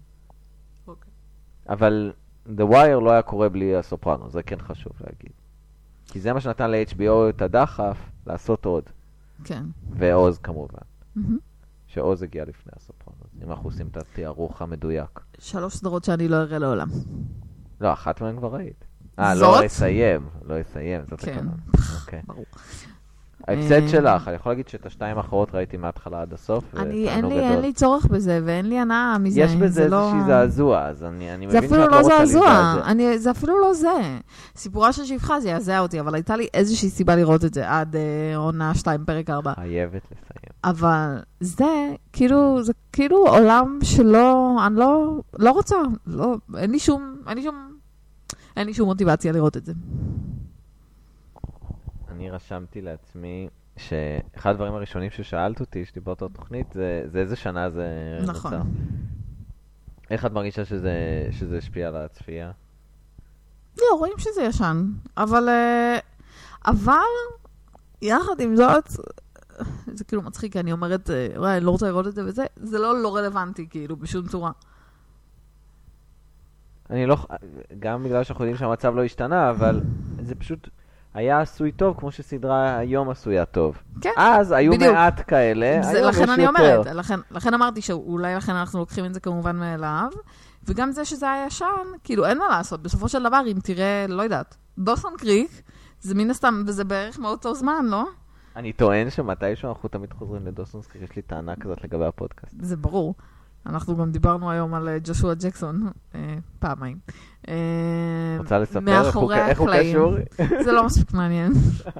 אבל The Wire לא היה קורה בלי הסופרנוס, זה כן חשוב להגיד. כי זה מה שנתן ל-אייץ' בי או את הדחף לעשות עוד. כן. ועוז כמובן. Mm-hmm. שעוז הגיע לפני הסופרנוס. אם אנחנו עושים את התיארוך המדויק. שלוש סדרות שאני לא אראה לעולם. לא, אחת מהן כבר ראית. אה, לא אסיים. לא אסיים, זאת כן. הכוונה. אוקיי. ברור. ההפסד שלך, אני יכול להגיד שאת השתיים האחרות ראיתי מההתחלה עד הסוף. אני, אין לי, אין לי צורך בזה, ואין לי הנאה מזה. יש בזה איזושהי זעזוע, אז אני, אני מבין שאת לא רוצה להיזע את זה. אני, זה אפילו לא זה. סיפורה של שפחה זה יעזע אותי, אבל הייתה לי איזושהי סיבה לראות את זה עד אה, עונה שתיים, פרק ארבע. חייבת לסיים. אבל זה, כאילו, זה כאילו עולם שלא, אני לא, לא רוצה, לא, אין לי שום, אין לי שום, אין לי שום מוטיבציה לראות את זה. אני רשמתי לעצמי שאחד הדברים הראשונים ששאלת אותי, שדיברת על תוכנית, זה, זה איזה שנה זה נכון. נוצר. איך את מרגישה שזה, שזה השפיע על הצפייה? לא, רואים שזה ישן, אבל, אבל, יחד עם זאת, זה כאילו מצחיק, אני אומרת, וואי, אני לא רוצה לראות את זה וזה, זה לא לא רלוונטי, כאילו, בשום צורה. אני לא, גם בגלל שאנחנו יודעים שהמצב לא השתנה, אבל זה פשוט היה עשוי טוב, כמו שסדרה היום עשויה טוב. כן, אז היו בדיוק. מעט כאלה, היום יש לכן אני יותר. אומרת, לכן, לכן אמרתי שאולי לכן אנחנו לוקחים את זה כמובן מאליו, וגם זה שזה היה ישן, כאילו אין מה לעשות. בסופו של דבר, אם תראה, לא יודעת, דוסון קריק, זה מן הסתם, וזה בערך מאותו זמן, לא? אני טוען שמתישהו אנחנו תמיד חוזרים לדוסון קריק, יש לי טענה כזאת לגבי הפודקאסט. זה ברור. אנחנו גם דיברנו היום על ג'ושוע ג'קסון, פעמיים. רוצה לספר איך הוא קשור? זה לא מספיק מעניין.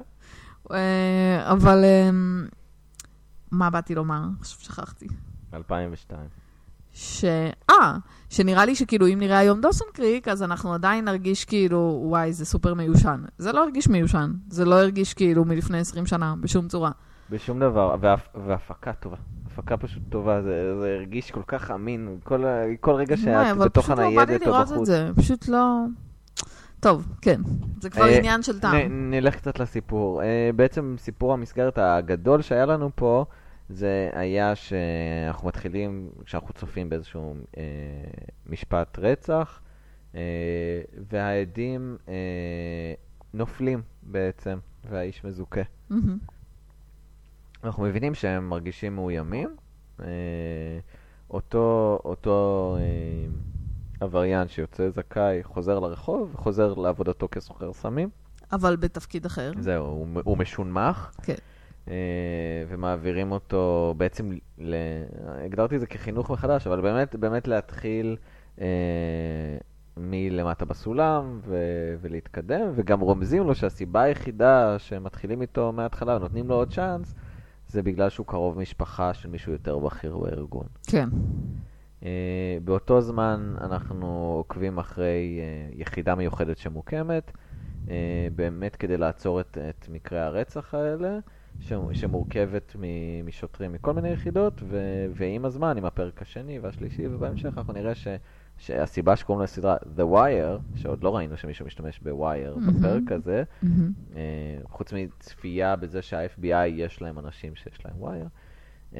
אבל מה באתי לומר? עכשיו שכחתי. אלפיים ושתיים. ש... אה, שנראה לי שכאילו אם נראה היום דוסון קריק, אז אנחנו עדיין נרגיש כאילו, וואי, זה סופר מיושן. זה לא הרגיש מיושן. זה לא הרגיש כאילו מלפני עשרים שנה, בשום צורה. בשום דבר, והפקה טובה. הפקה פשוט טובה, זה, זה הרגיש כל כך אמין, כל, כל רגע שאת בתוך הניידת או בחוץ. זה, פשוט לא... טוב, כן, זה כבר עניין של טעם. נ, נלך קצת לסיפור. בעצם סיפור המסגרת הגדול שהיה לנו פה, זה היה שאנחנו מתחילים, כשאנחנו צופים באיזשהו אה, משפט רצח, אה, והעדים אה, נופלים בעצם, והאיש מזוכה. Mm-hmm. אנחנו מבינים שהם מרגישים מאוימים. אה, אותו, אותו אה, עבריין שיוצא זכאי חוזר לרחוב, חוזר לעבודתו כסוחר סמים. אבל בתפקיד אחר. זהו, הוא, הוא משונמך. כן. אה, ומעבירים אותו בעצם, ל... הגדרתי את זה כחינוך מחדש, אבל באמת, באמת להתחיל אה, מלמטה בסולם ו... ולהתקדם, וגם רומזים לו שהסיבה היחידה שמתחילים איתו מההתחלה ונותנים לו עוד צ'אנס, זה בגלל שהוא קרוב משפחה של מישהו יותר בכיר בארגון. כן. Uh, באותו זמן אנחנו עוקבים אחרי uh, יחידה מיוחדת שמוקמת, uh, באמת כדי לעצור את, את מקרי הרצח האלה, שמורכבת משוטרים מכל מיני יחידות, ועם הזמן, עם הפרק השני והשלישי, ובהמשך אנחנו נראה ש... שהסיבה שקוראים לסדרה The Wire, שעוד לא ראינו שמישהו משתמש ב-Wire mm-hmm. בפרק הזה, mm-hmm. uh, חוץ מצפייה בזה שה-אף בי איי יש להם אנשים שיש להם Wire, uh,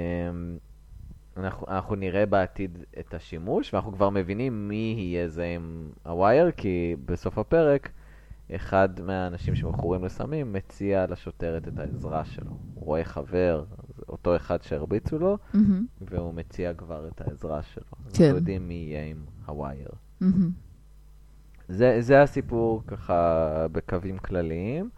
אנחנו, אנחנו נראה בעתיד את השימוש, ואנחנו כבר מבינים מי יהיה זה עם ה-Wire, כי בסוף הפרק, אחד מהאנשים שמכורים לסמים מציע לשוטרת את העזרה שלו. הוא רואה חבר, אותו אחד שהרביצו לו, mm-hmm. והוא מציע כבר את העזרה שלו. כן. אנחנו יודעים מי יהיה עם הווייר. Mm-hmm. זה, זה הסיפור ככה בקווים כלליים.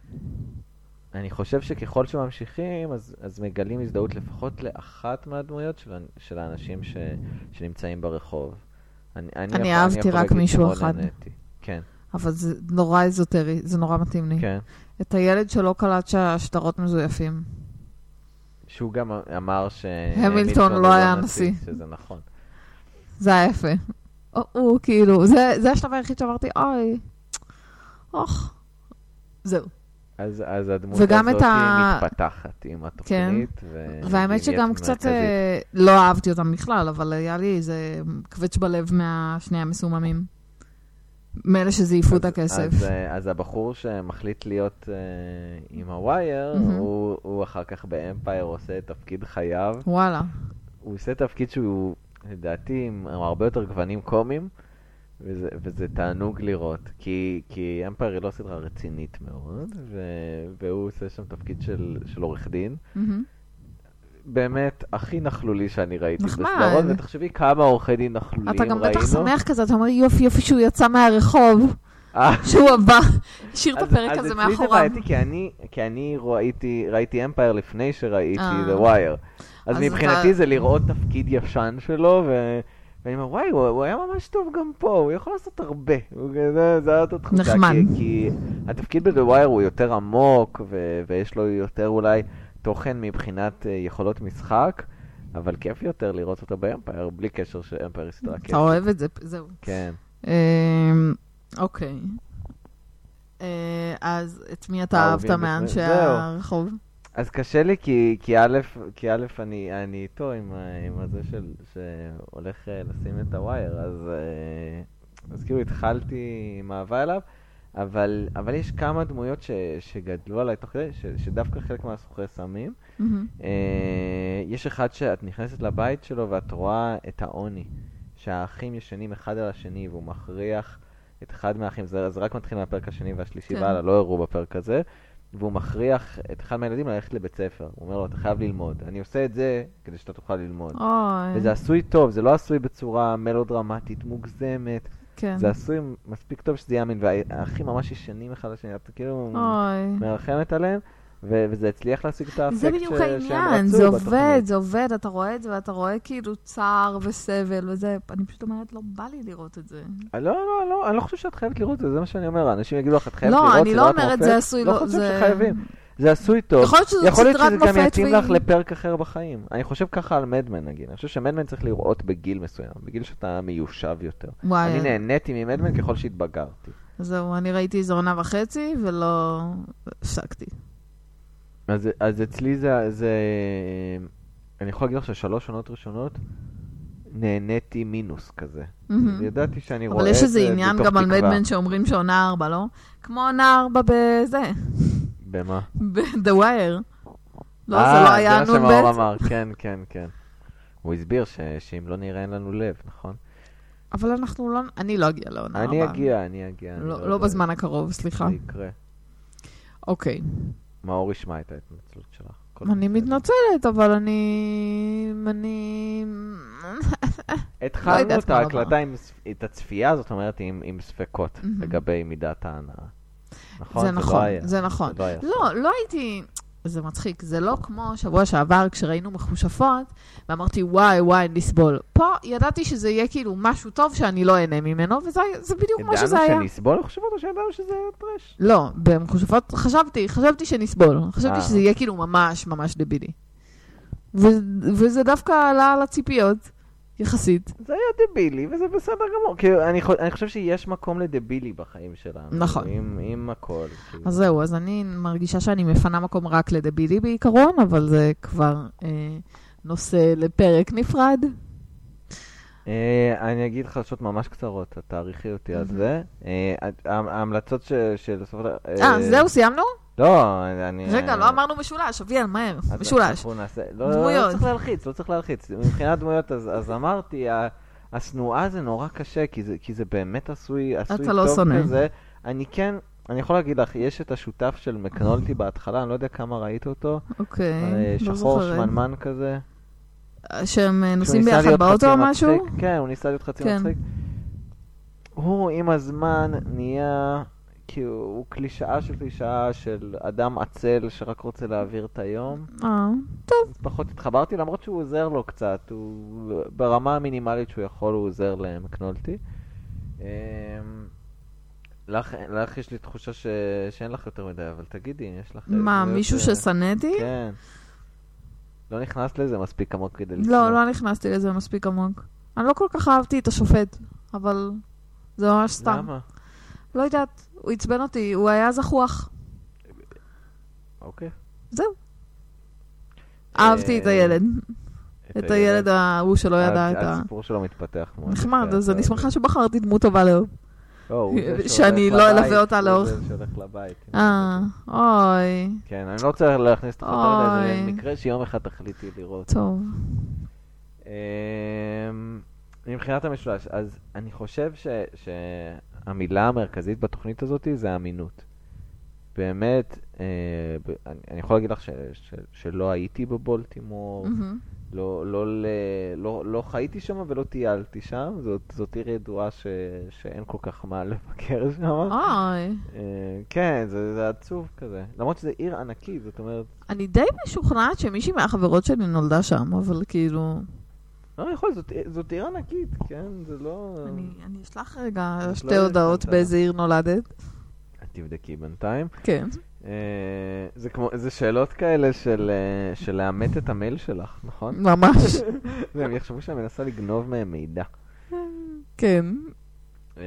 אני חושב שככל שממשיכים, אז, אז מגלים הזדהות לפחות לאחת מהדמויות של, של האנשים ש, שנמצאים ברחוב. אני, אני, אני יכול, אהבתי אני רק מישהו אחד. כן. אבל זה נורא איזוטרי, זה נורא מתאים לי. כן. את הילד שלא קלט שהשטרות מזויפים. שהוא גם אמר ש... המילטון לא היה נשיא. שזה נכון. זה היה יפה. הוא כאילו, זה השלב היחיד שאמרתי, אוי, אוח, זהו. אז, אז הדמות הזאת ה... מתפתחת עם התוכנית. כן. ו... והאמת שגם קצת לא אהבתי אותם בכלל, אבל היה לי איזה קווץ' בלב מהשני המסוממים. מאלה שזייפו את הכסף. אז, אז הבחור שמחליט להיות uh, עם הווייר, mm-hmm. הוא, הוא אחר כך באמפייר עושה את תפקיד חייו. וואלה. הוא עושה תפקיד שהוא, לדעתי, עם הרבה יותר גוונים קומיים, וזה, וזה תענוג לראות. כי, כי אמפייר היא לא סדרה רצינית מאוד, ו, והוא עושה שם תפקיד של, של עורך דין. Mm-hmm. באמת הכי נחלולי שאני ראיתי בסדרות, ותחשבי כמה עורכי דין נחלולים ראינו. אתה גם בטח שמח כזה, אתה אומר יופי יופי שהוא יצא מהרחוב, שהוא הבא, השאיר את הפרק הזה מאחוריו. אז אצלי זה ראיתי, כי אני ראיתי אמפייר לפני שראיתי The Wire, אז מבחינתי זה לראות תפקיד ישן שלו, ואני אומר וואי, הוא היה ממש טוב גם פה, הוא יכול לעשות הרבה, זה היה אותו תחושה, כי התפקיד ב-The Wire הוא יותר עמוק, ויש לו יותר אולי תוכן מבחינת יכולות משחק, אבל כיף יותר לראות אותו באמפייר, בלי קשר שאמפייר יסתרה כיף. אתה אוהב את זה, זהו. כן. אוקיי. אז את מי אתה אהבת מאנשי הרחוב? אז קשה לי, כי א', כי א', אני איתו עם הזה שהולך לשים את הווייר, אז כאילו התחלתי עם אהבה אליו, אבל, אבל יש כמה דמויות ש, שגדלו עליי תוך כדי, ש, שדווקא חלק מהסוחרי סמים. Mm-hmm. אה, יש אחד שאת נכנסת לבית שלו ואת רואה את העוני, שהאחים ישנים אחד על השני, והוא מכריח את אחד מהאחים, זה, זה רק מתחיל מהפרק השני והשלישי, כן. והלאה, לא הראו בפרק הזה, והוא מכריח את אחד מהילדים ללכת לבית ספר. הוא אומר לו, אתה חייב ללמוד. אני עושה את זה כדי שאתה תוכל ללמוד. אוי. וזה עשוי טוב, זה לא עשוי בצורה מלודרמטית, מוגזמת. כן. זה עשוי מספיק טוב שזה יאמין, והאחים ממש ישנים אחד לשני, אתה כאילו מרחמת עליהם, וזה הצליח להשיג את האפקט שהם רצו. זה בדיוק העניין, זה עובד, זה עובד, אתה רואה את זה, ואתה רואה כאילו צער וסבל, וזה, אני פשוט אומרת, לא בא לי לראות את זה. לא, לא, לא, אני לא חושב שאת חייבת לראות את זה, זה מה שאני אומר, אנשים יגידו לך, את חייבת לראות, לא, אני לא אומרת, זה עשוי, לא חושב שחייבים. זה עשוי טוב. יכול להיות שזה גם יתאים לך לפרק אחר בחיים. אני חושב ככה על מדמן נגיד. אני חושב שמדמן צריך לראות בגיל מסוים, בגיל שאתה מיושב יותר. אני נהניתי ממדמן ככל שהתבגרתי. זהו, אני ראיתי איזו עונה וחצי ולא הפסקתי. אז, אז אצלי זה, זה... אני יכול להגיד לך ששלוש עונות ראשונות נהניתי מינוס כזה. Mm-hmm. ידעתי שאני רואה את זה בתוך תקווה. אבל יש איזה עניין גם על מדמן שאומרים שעונה ארבע, לא? כמו עונה ארבע בזה. במה? ב-The Wire. לא, זה לא היה נון ב'. זה מה שמאור אמר, כן, כן, כן. הוא הסביר שאם לא נראה אין לנו לב, נכון? אבל אנחנו לא... אני לא אגיע לעונה ארבע. אני אגיע, אני אגיע. לא בזמן הקרוב, סליחה. זה יקרה. אוקיי. מאור ישמע את ההתנצלות שלך. אני מתנצלת, אבל אני... אני... התחלנו את ההקלטה, את הצפייה, זאת אומרת, עם ספקות לגבי מידת ההנאה. נכון? זה נכון, זה נכון. לא, לא הייתי... זה מצחיק, זה לא כמו שבוע שעבר כשראינו מחושפות, ואמרתי וואי וואי נסבול. פה ידעתי שזה יהיה כאילו משהו טוב שאני לא אהנה ממנו, וזה בדיוק מה שזה היה. ידענו שנסבול מחושפות או שידענו שזה טרש? לא, במחושפות חשבתי, חשבתי שנסבול. חשבתי שזה יהיה כאילו ממש ממש דבילי. וזה דווקא עלה על הציפיות. יחסית. זה היה דבילי, וזה בסדר גמור. כי אני, אני חושב שיש מקום לדבילי בחיים שלנו. נכון. עם, עם הכל. אז זהו, אז אני מרגישה שאני מפנה מקום רק לדבילי בעיקרון, אבל זה כבר אה, נושא לפרק נפרד. אה, אני אגיד חדשות ממש קצרות, תאריכי אותי על זה. אה, ההמלצות של... אה, זהו, סיימנו? לא, אני... רגע, לא אמרנו משולש, אביאל, מהר, משולש. דמויות. לא צריך להלחיץ, לא צריך להלחיץ. מבחינת דמויות, אז אמרתי, הסנועה זה נורא קשה, כי זה באמת עשוי טוב כזה. אני כן, אני יכול להגיד לך, יש את השותף של מקנולטי בהתחלה, אני לא יודע כמה ראית אותו. אוקיי, לא שחור זוכרת. שמנמן כזה. שהם נוסעים ביחד באוטו או משהו? כן, הוא ניסה להיות חצי מצחיק. הוא עם הזמן נהיה... כי הוא קלישאה של קלישאה של אדם עצל שרק רוצה להעביר את היום. אה, טוב. פחות התחברתי, למרות שהוא עוזר לו קצת. הוא, ברמה המינימלית שהוא יכול, הוא עוזר למקנולטי. לך, לך יש לי תחושה ש... שאין לך יותר מדי, אבל תגידי, יש לך... מה, מישהו יותר... ששנאתי? כן. לא נכנס לזה מספיק עמוק כדי לצלוח. לא, לא נכנסתי לזה מספיק עמוק. אני לא כל כך אהבתי את השופט, אבל זה ממש סתם. למה? לא יודעת. הוא עצבן אותי, הוא היה זחוח. אוקיי. זהו. אהבתי את הילד. את הילד ההוא שלא ידע את ה... הסיפור שלו מתפתח. נחמד, אז אני שמחה שבחרתי דמות טובה לאור. שאני לא אלווה אותה לאורך. הוא זה שהולך לבית. אה, אוי. כן, אני לא רוצה להכניס את החלטות הזה, זה מקרה שיום אחד תחליטי לראות. טוב. מבחינת המשולש, אז אני חושב ש... המילה המרכזית בתוכנית הזאת זה אמינות. באמת, אה, ב, אני, אני יכול להגיד לך ש, ש, שלא הייתי בבולטימור, mm-hmm. לא, לא, לא, לא, לא חייתי שם ולא טיילתי שם, זאת, זאת עיר ידועה ש, שאין כל כך מה לבקר שם. אוי. אה, כן, זה, זה עצוב כזה. למרות שזה עיר ענקית, זאת אומרת... אני די משוכנעת שמישהי מהחברות שלי נולדה שם, אבל כאילו... לא, יכול, זאת, זאת עיר ענקית, כן? זה לא... אני, אני אשלח רגע שתי לא הודעות באיזה עיר נולדת. תבדקי בינתיים. כן. אה, זה כמו, זה שאלות כאלה של, של לאמת את המייל שלך, נכון? ממש. הם יחשבו שאני מנסה לגנוב מהם מידע. כן. אה,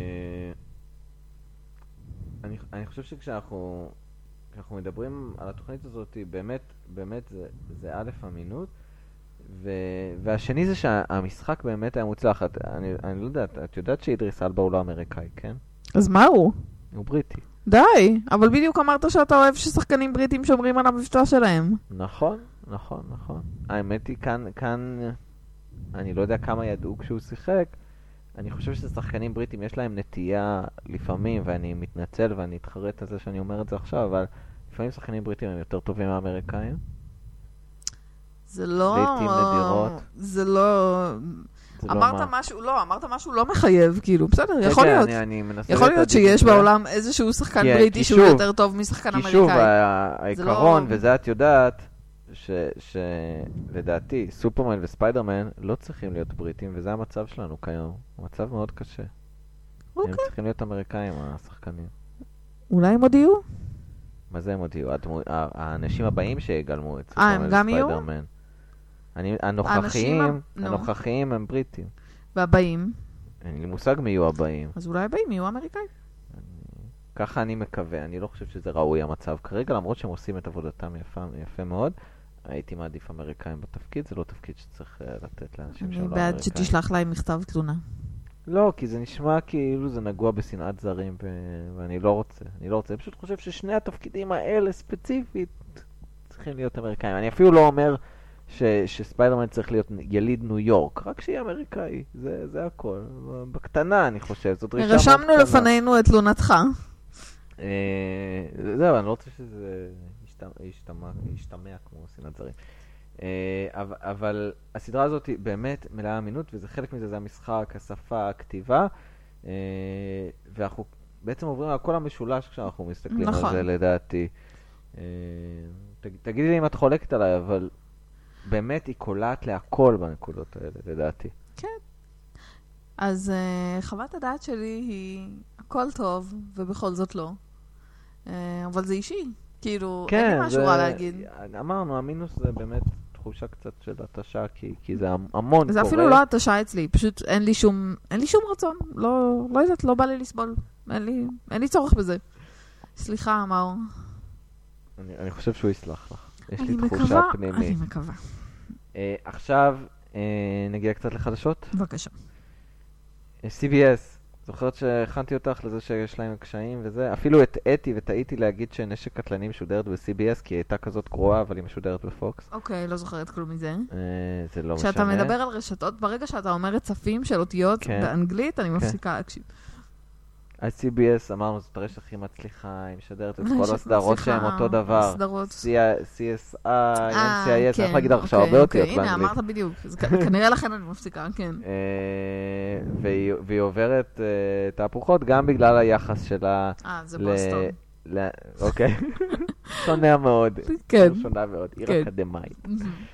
אני, אני חושב שכשאנחנו כשאנחנו מדברים על התוכנית הזאת, באמת, באמת זה, זה א' אמינות, ו... והשני זה שהמשחק באמת היה מוצלח. אני, אני לא יודעת, את יודעת שאידריס אלבה הוא לא אמריקאי, כן? אז מה הוא? הוא בריטי. די, אבל בדיוק אמרת שאתה אוהב ששחקנים בריטים שומרים על המבטא שלהם. נכון, נכון, נכון. האמת היא, כאן, כאן, אני לא יודע כמה ידעו כשהוא שיחק, אני חושב ששחקנים בריטים יש להם נטייה לפעמים, ואני מתנצל ואני אתחרט על זה שאני אומר את זה עכשיו, אבל לפעמים שחקנים בריטים הם יותר טובים מהאמריקאים. זה לא... לעתים נדירות. זה לא... אמרת משהו, לא, אמרת משהו לא מחייב, כאילו, בסדר, יכול להיות. יכול להיות שיש בעולם איזשהו שחקן בריטי שהוא יותר טוב משחקן אמריקאי. כי שוב, העיקרון, וזה את יודעת, שלדעתי, סופרמן וספיידרמן לא צריכים להיות בריטים, וזה המצב שלנו כיום. המצב מאוד קשה. הם צריכים להיות אמריקאים, השחקנים. אולי הם עוד יהיו? מה זה הם עוד יהיו? האנשים הבאים שיגלמו את סופרמן וספיידרמן. הנוכחיים, הנוכחיים הם בריטים. והבאים? אין לי מושג מי יהיו הבאים. אז אולי הבאים יהיו אמריקאים. ככה אני מקווה, אני לא חושב שזה ראוי המצב כרגע, למרות שהם עושים את עבודתם יפה מאוד. הייתי מעדיף אמריקאים בתפקיד, זה לא תפקיד שצריך לתת לאנשים שלא אמריקאים. אני בעד שתשלח להם מכתב תלונה. לא, כי זה נשמע כאילו זה נגוע בשנאת זרים, ואני לא רוצה. אני לא רוצה, אני פשוט חושב ששני התפקידים האלה ספציפית צריכים להיות אמריקאים. אני אפילו לא אומר ש, שספיידרמן צריך להיות יליד ניו יורק, רק שיהיה אמריקאי, זה, זה הכל. בקטנה, אני חושב, זאת דרישה מאוד קטנה. רשמנו לפנינו את תלונתך. אה, זהו, אני לא רוצה שזה ישתמע, ישתמע, ישתמע כמו שנאת זרים. אה, אבל, אבל הסדרה הזאת היא באמת מלאה אמינות, וזה חלק מזה, זה המשחק, השפה, הכתיבה, אה, ואנחנו בעצם עוברים על כל המשולש כשאנחנו מסתכלים נכון. על זה, לדעתי. אה, ת, תגידי לי אם את חולקת עליי, אבל... באמת היא קולעת להכל בנקודות האלה, לדעתי. כן. אז uh, חוות הדעת שלי היא הכל טוב, ובכל זאת לא. Uh, אבל זה אישי. כאילו, כן, אין לי משהו רע להגיד. אמרנו, המינוס זה באמת תחושה קצת של התשה, כי, כי זה המון זה קורה. אפילו לא התשה אצלי, פשוט אין לי שום, אין לי שום רצון. לא, לא יודעת, לא בא לי לסבול. אין לי, אין לי צורך בזה. סליחה, מאור. אני, אני חושב שהוא יסלח לך. יש לי מקווה, תחושה פנימית. אני מקווה. Uh, עכשיו uh, נגיע קצת לחדשות. בבקשה. סי בי אס, זוכרת שהכנתי אותך לזה שיש להם קשיים וזה? אפילו הטעיתי וטעיתי להגיד שנשק קטלני משודרת ב-סי בי אס, כי היא הייתה כזאת גרועה, אבל היא משודרת בפוקס. אוקיי, לא זוכרת כלום מזה. Uh, זה לא משנה. כשאתה מדבר על רשתות, ברגע שאתה אומר רצפים של אותיות כן. באנגלית, אני כן. מפסיקה להקשיב. ה-סי בי אס, אמרנו, זאת הרשת הכי מצליחה, היא משדרת את כל הסדרות שהן אותו דבר. סדרות. סי אס איי, אן סי איי אס, אני יכול להגיד עכשיו הרבה אותיות באנגלית. הנה, אמרת בדיוק. כנראה לכן אני מפסיקה, כן. והיא עוברת תהפוכות גם בגלל היחס שלה... אה, זה בוסטון. אוקיי. שונה מאוד. כן. שונה מאוד. עיר אקדמאית.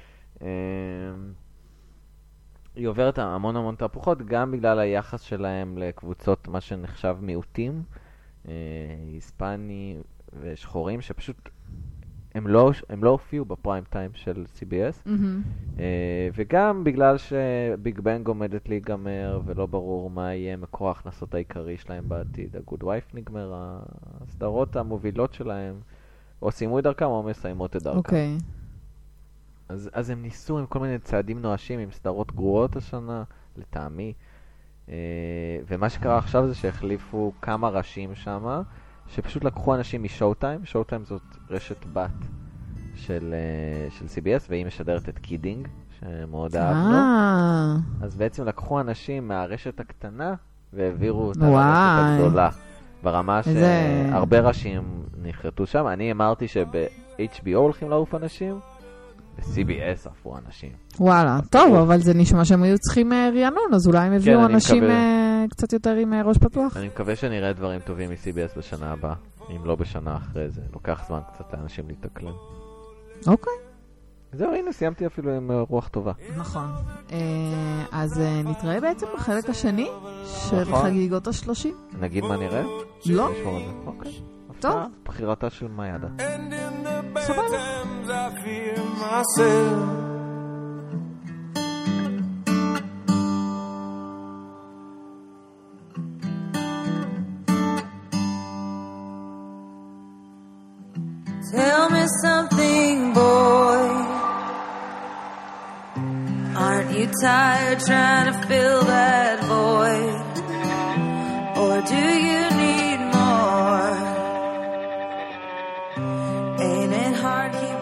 היא עוברת המון המון תהפוכות, גם בגלל היחס שלהם לקבוצות, מה שנחשב מיעוטים, אה, היספני ושחורים, שפשוט הם לא, הם לא הופיעו בפריים טיים של סי בי אס, mm-hmm. אה, וגם בגלל שביג בנג עומדת להיגמר, ולא ברור מה יהיה מקור ההכנסות העיקרי שלהם בעתיד. הגוד וייף נגמר, הסדרות המובילות שלהם, או סיימו את דרכם או מסיימות את דרכם. אוקיי. Okay. אז, אז הם ניסו עם כל מיני צעדים נואשים, עם סדרות גרועות השנה, לטעמי. אה, ומה שקרה עכשיו זה שהחליפו כמה ראשים שם, שפשוט לקחו אנשים משואו-טיים. שואו-טיים זאת רשת בת של, אה, של סי בי אס, והיא משדרת את קידינג, שמאוד אהבנו. אז בעצם לקחו אנשים מהרשת הקטנה, והעבירו אותה לרשת הגדולה. ברמה שהרבה ראשים נחרטו שם. אני אמרתי שב-אייץ' בי או הולכים לעוף אנשים, ב-סי בי אס עפו אנשים. וואלה, טוב, אבל זה נשמע שהם היו צריכים רענון, אז אולי הם הביאו אנשים קצת יותר עם ראש פתוח. אני מקווה שנראה דברים טובים מ-סי בי אס בשנה הבאה, אם לא בשנה אחרי זה. לוקח זמן קצת לאנשים להתאקלם. אוקיי. זהו, הנה, סיימתי אפילו עם רוח טובה. נכון. אז נתראה בעצם בחלק השני של חגיגות השלושים. נגיד מה נראה? לא. אוקיי. טוב. בחירתה של מיידה. סבבה. Tell me something, boy. Aren't you tired trying to fill that void? Or do you need more? Ain't it hard keeping